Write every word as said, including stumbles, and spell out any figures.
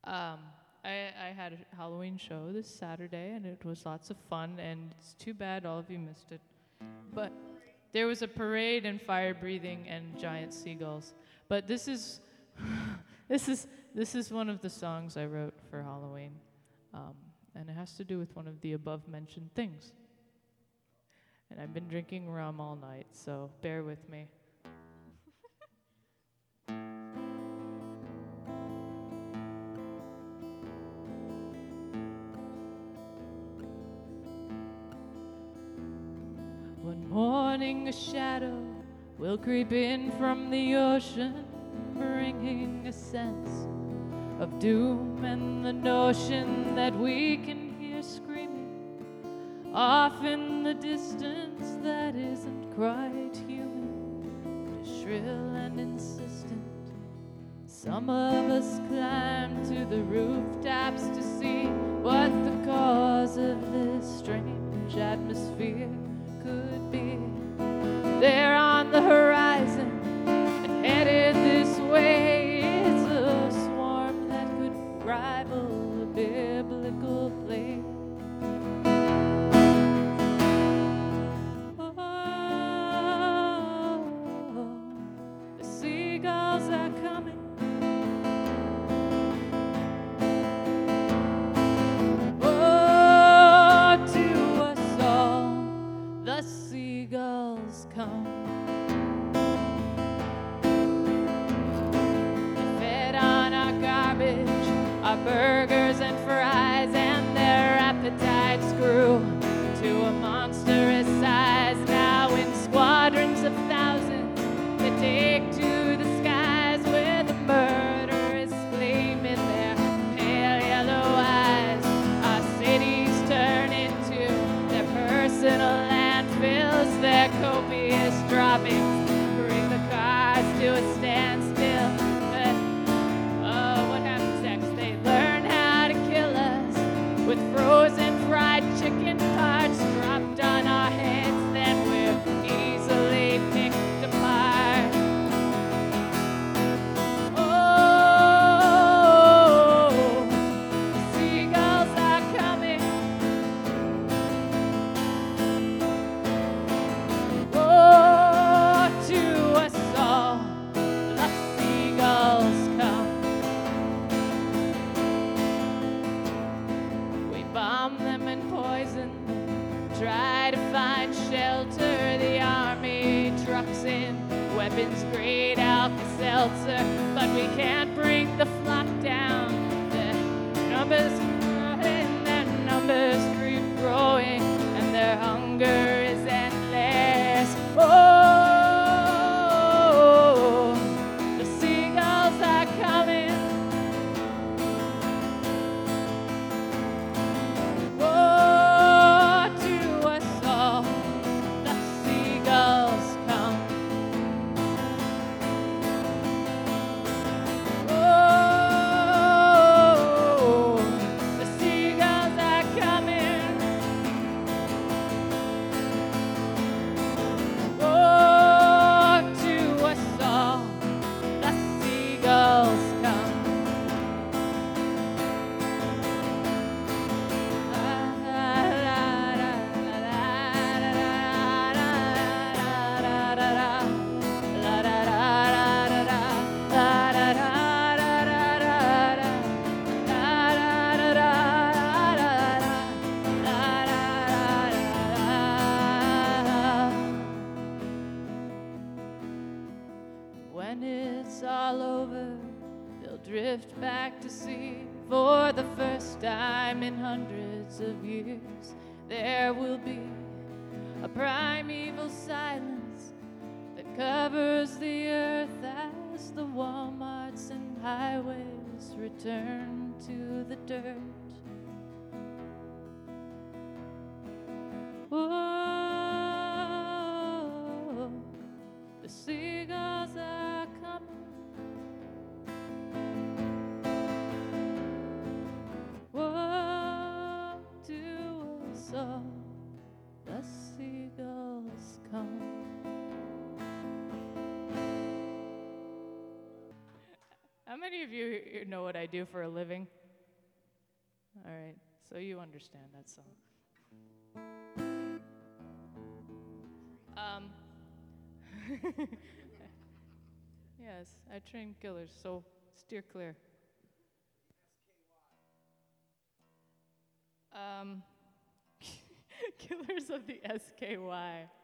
Um, I, I had a Halloween show this Saturday, and it was lots of fun, and it's too bad all of you missed it. But there was a parade and fire breathing and giant seagulls. But this is this is this is one of the songs I wrote for Halloween, um, and it has to do with one of the above mentioned things. And I've been drinking rum all night, so bear with me. One morning a shadow will creep in from the ocean, bringing a sense of doom and the notion that we can hear screaming off in the distance that isn't quite human, but shrill and insistent. Some of us climb to the rooftops to see what the cause of this strange atmosphere could be. There on the horizon and headed this way is a swarm that could rival a biblical play. Oh, the seagulls are coming. Seagulls come. They fed on our garbage, our burgers and fries, and their appetites grew to a monstrous size. Now in squadrons of thousands they take to the skies with a murderous flame in their pale yellow eyes. Our cities turn into their personal fills their copious droppings, bring the cars to a standstill. But oh, what happens next? They learn how to kill us with frozen fried chicken parts dropped on our heads, then we're easily picked apart. Oh, the seagulls are coming. Try to find shelter, the army trucks in weapons grade Alka-Seltzer, but we can't bring the flock down. The numbers growing, their numbers keep growing, and their hunger is endless. Oh, the seagulls are coming. When it's all over, they'll drift back to sea for the first time in hundreds of years. There will be a primeval silence that covers the earth as the Walmarts and highways return to the dirt. Whoa, the seagulls are coming. Whoa, to us all, the seagulls come. How many of you know what I do for a living? All right, so you understand that song. Um, yes, I train killers, so steer clear. Um, Killers of the S K Y.